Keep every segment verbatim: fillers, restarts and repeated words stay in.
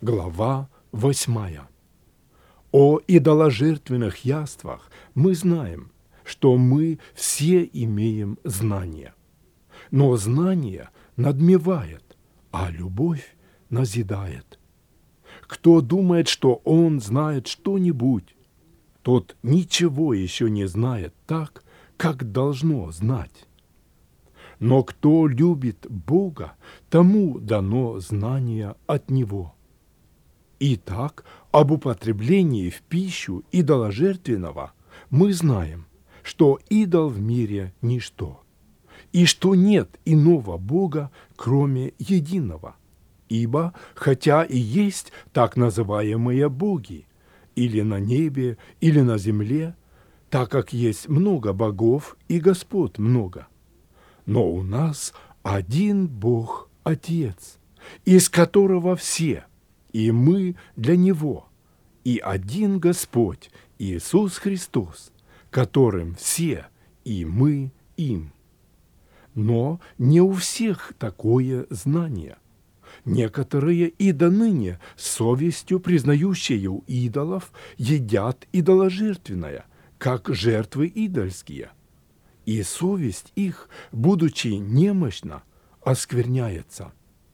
Глава восьмая. О идоложертвенных яствах мы знаем, что мы все имеем знание. Но знание надмевает, а любовь назидает. Кто думает, что он знает что-нибудь, тот ничего еще не знает так, как должно знать. Но кто любит Бога, тому дано знание от Него. Итак, об употреблении в пищу идоложертвенного мы знаем, что идол в мире – ничто, и что нет иного Бога, кроме единого. Ибо, хотя и есть так называемые боги, или на небе, или на земле, так как есть много богов и господ много, но у нас один Бог – Отец, из которого все, и мы для Него, и один Господь Иисус Христос, которым все, и мы им. Но не у всех такое знание. Некоторые и до ныне с совестью признающие у идолов едят идоложертвенное, как жертвы идольские. И совесть их, будучи немощна, оскверняется.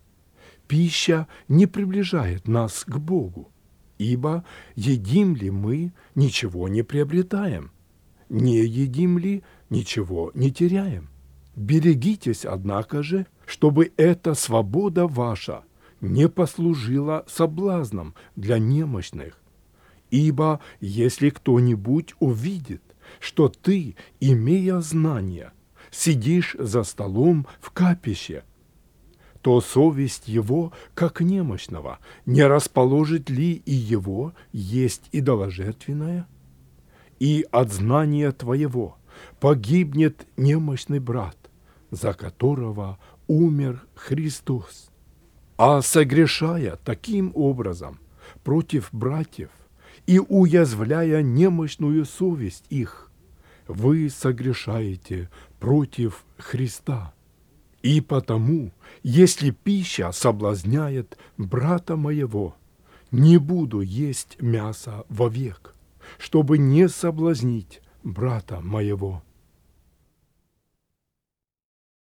Пища не приближает нас к Богу, ибо едим ли мы, ничего не приобретаем, не едим ли, ничего не теряем. Берегитесь, однако же, чтобы эта свобода ваша не послужила соблазном для немощных. Ибо если кто-нибудь увидит, что ты, имея знания, сидишь за столом в капище, то совесть его, как немощного, не расположит ли и его есть идоложертвенное? И от знания твоего погибнет немощный брат, за которого умер Христос. А согрешая таким образом против братьев и уязвляя немощную совесть их, вы согрешаете против Христа. И потому, если пища соблазняет брата моего, не буду есть мясо вовек, чтобы не соблазнить брата моего.